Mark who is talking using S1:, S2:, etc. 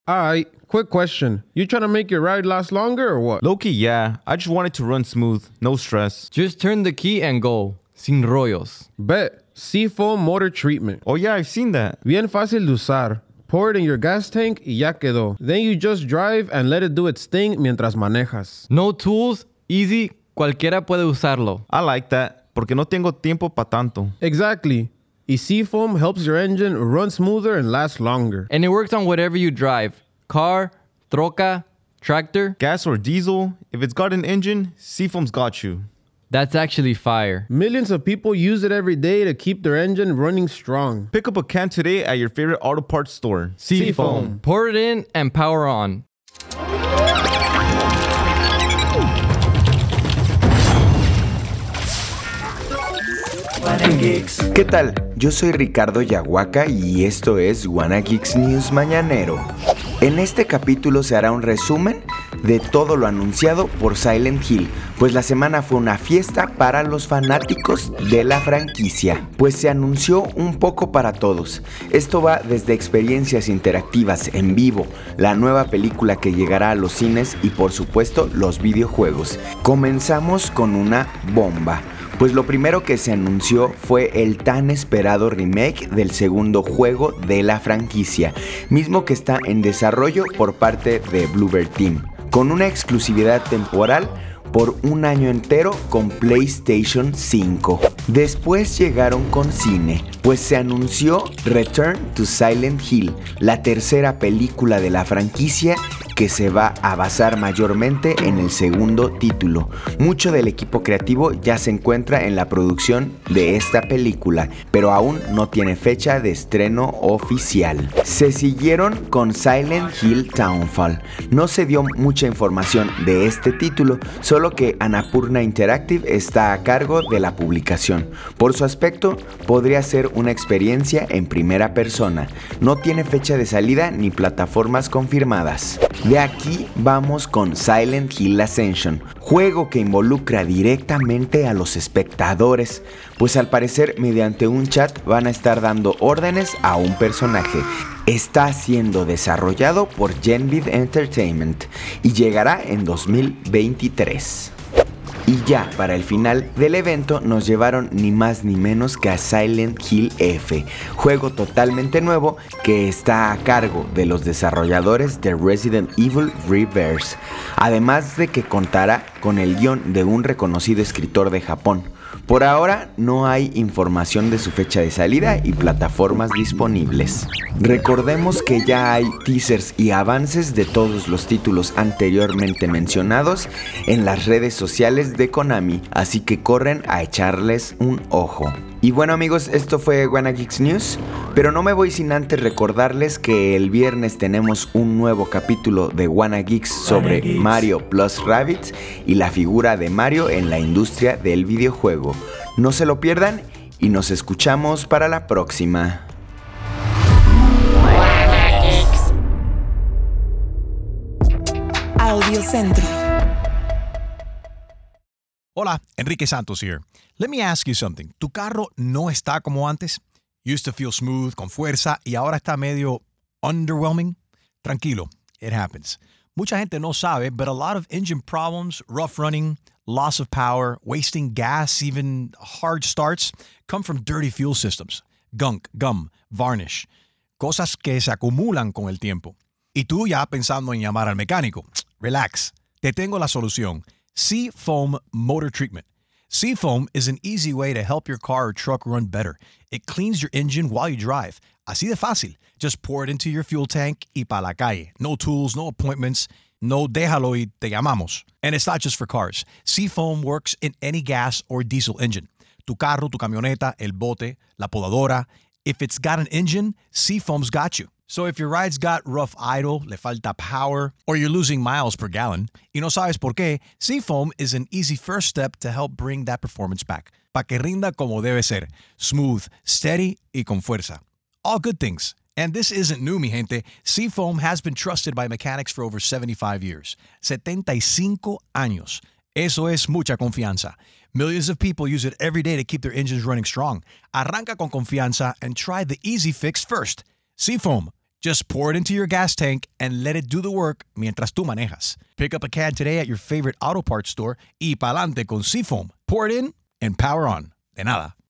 S1: Alright, quick question. You trying to make your ride last longer or what?
S2: Low-key, yeah. I just want it to run smooth, no stress.
S3: Just turn the key and go. Sin rollos.
S1: Bet. Seafoam motor treatment.
S2: Oh yeah, I've seen that.
S1: Bien fácil de usar. Pour it in your gas tank y ya quedó. Then you just drive and let it do its thing mientras manejas.
S3: No tools, easy, cualquiera puede usarlo.
S2: I like that, porque no tengo tiempo pa' tanto.
S1: Exactly. Y Seafoam helps your engine run smoother and last longer.
S3: And it works on whatever you drive. Car, troca, tractor.
S2: Gas or diesel, if it's got an engine, Seafoam's got you.
S3: That's actually fire.
S1: Millions of people use it every day to keep their engine running strong.
S2: Pick up a can today at your favorite auto parts store.
S1: Seafoam.
S3: Pour it in and power on.
S4: ¿Qué tal? Yo soy Ricardo Yahuaca y esto es Wanna Geeks News Mañanero. En este capítulo se hará un resumen de todo lo anunciado por Silent Hill, pues la semana fue una fiesta para los fanáticos de la franquicia, pues se anunció un poco para todos. Esto va desde experiencias interactivas en vivo, la nueva película que llegará a los cines y por supuesto los videojuegos. Comenzamos con una bomba. Pues lo primero que se anunció fue el tan esperado remake del segundo juego de la franquicia, mismo que está en desarrollo por parte de Bloober Team, con una exclusividad temporal por un año entero con PlayStation 5. Después llegaron con cine, pues se anunció Return to Silent Hill, la tercera película de la franquicia que se va a basar mayormente en el segundo título. Mucho del equipo creativo ya se encuentra en la producción de esta película, pero aún no tiene fecha de estreno oficial. Se siguieron con Silent Hill Townfall. No se dio mucha información de este título, solo que Annapurna Interactive está a cargo de la publicación. Por su aspecto, podría ser una experiencia en primera persona. No tiene fecha de salida ni plataformas confirmadas. De aquí vamos con Silent Hill Ascension, juego que involucra directamente a los espectadores, pues al parecer mediante un chat van a estar dando órdenes a un personaje. Está siendo desarrollado por Genvid Entertainment y llegará en 2023. Y ya para el final del evento nos llevaron ni más ni menos que a Silent Hill F, juego totalmente nuevo que está a cargo de los desarrolladores de Resident Evil Reverse, además de que contará con el guión de un reconocido escritor de Japón. Por ahora no hay información de su fecha de salida y plataformas disponibles. Recordemos que ya hay teasers y avances de todos los títulos anteriormente mencionados en las redes sociales de Konami, así que corren a echarles un ojo. Y bueno amigos, esto fue Wanna Geeks News, pero no me voy sin antes recordarles que el viernes tenemos un nuevo capítulo de Wanna Geeks sobre Mario plus Rabbids y la figura de Mario en la industria del videojuego. No se lo pierdan y nos escuchamos para la próxima.
S5: Audiocentro.
S6: Hola, Enrique Santos here. Let me ask you something. ¿Tu carro no está como antes? Used to feel smooth, con fuerza, y ahora está medio underwhelming? Tranquilo, it happens. Mucha gente no sabe, but a lot of engine problems, rough running, loss of power, wasting gas, even hard starts, come from dirty fuel systems. Gunk, gum, varnish. Cosas que se acumulan con el tiempo. Y tú ya pensando en llamar al mecánico. Relax, te tengo la solución. Seafoam Motor Treatment. Seafoam is an easy way to help your car or truck run better. It cleans your engine while you drive. Así de fácil. Just pour it into your fuel tank y pa' la calle. No tools, no appointments. No déjalo y te llamamos. And it's not just for cars. Seafoam works in any gas or diesel engine. Tu carro, tu camioneta, el bote, la podadora. If it's got an engine, Seafoam's got you. So if your ride's got rough idle, le falta power, or you're losing miles per gallon, y no sabes por qué, Seafoam is an easy first step to help bring that performance back. Pa' que rinda como debe ser. Smooth, steady, y con fuerza. All good things. And this isn't new, mi gente. Seafoam has been trusted by mechanics for over 75 years. 75 años. Eso es mucha confianza. Millions of people use it every day to keep their engines running strong. Arranca con confianza and try the easy fix first. Seafoam. Just pour it into your gas tank and let it do the work mientras tú manejas. Pick up a can today at your favorite auto parts store y pa'lante con Seafoam. Pour it in and power on. De nada.